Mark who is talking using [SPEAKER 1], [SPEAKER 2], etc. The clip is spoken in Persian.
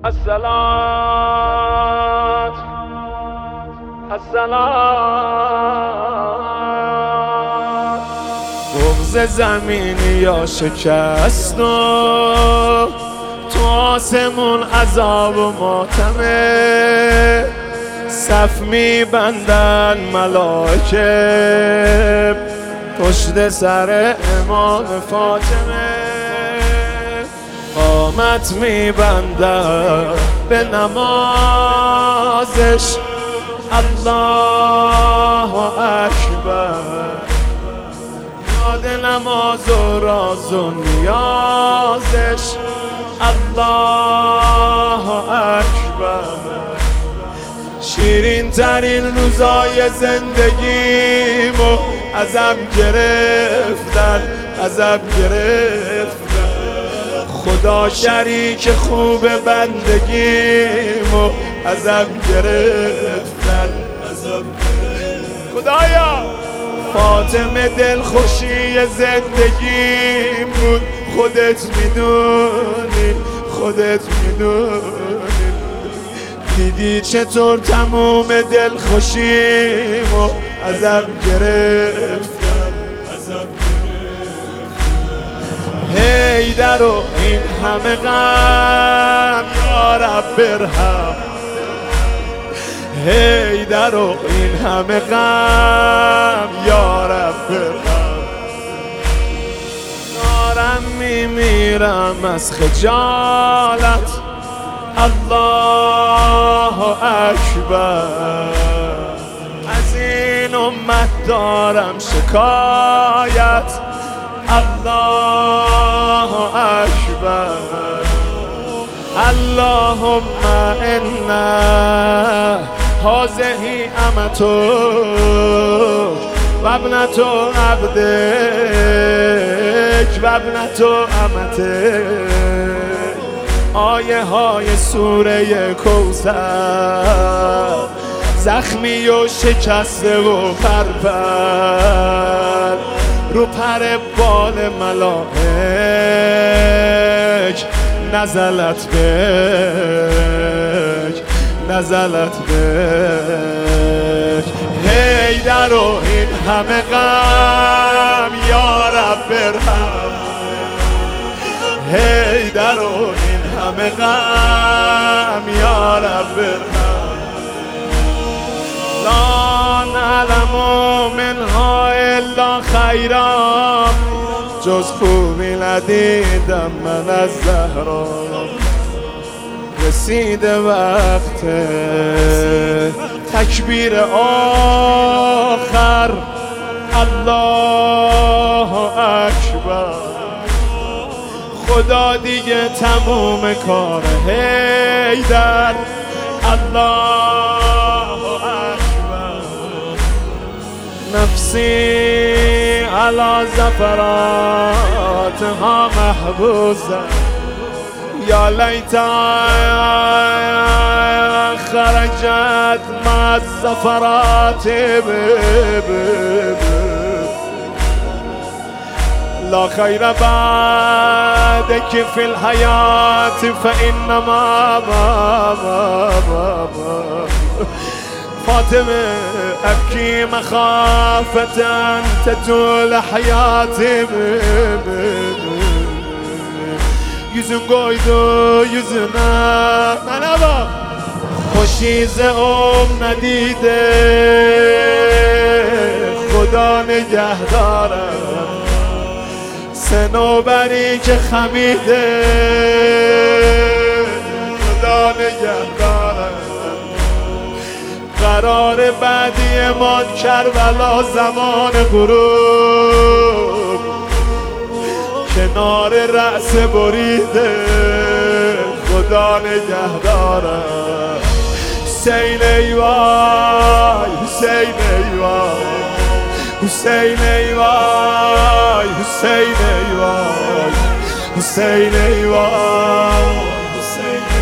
[SPEAKER 1] الصلاة الصلاة بغض زمینی یا شکست و تو آسمون عذاب و ماتمه صف میبندن ملائکه پشت سر امام فاطمه قامت میبندن به نمازش الله اکبر یاد نماز و راز و نیازش الله اکبر شیرین ترین روزای زندگیمو ازم گرفتن خدا شریک خوب بندگیمو ازم گرفتن خدایا فاطمه دلخوشی زندگیم بود خودت میدونی دیدی چطور تموم دلخوشیمو ازم گرفتن حیدر و این همه غم یا رب برهم حیدر و این همه غم یا رب برهم دارم میمیرم از خجالت الله اکبر از این امت دارم شکایت الله اکبر اللهم انا هذه امتک و ابنة عبدک و ابنة امتک آیه های سوره کوثر زخمی و شکسته و پرپر رو پر بال ملائک نزلت بک حیدر و این همه غم یا رب برهم حیدر و این همه غم یا رب برهم لا نعلم منها الا خیرا جز خوبی ندیدم من از زهرا رسیده وقت تکبیر آخر الله اکبر خدا دیگه تموم کار حیدر الله اکبر نفسی علی زفراتها محبوسه یا لیتها خرجت مع الزفرات لا خیر بعدك في الحياة فإنما فاطمه ابکی مخافة تطول حیاتی yüzün koydu yüzüne merhaba خوشیز ندیده خدا نگهداره صنوبری که خمیده خدا نگهداره قرار بعدی ما کربلا زمان غروب کنار رأس بریده خدا نگهداره حسین ای وای حسین ای وای حسین ای وای حسین ای وای حسین ای وای حسین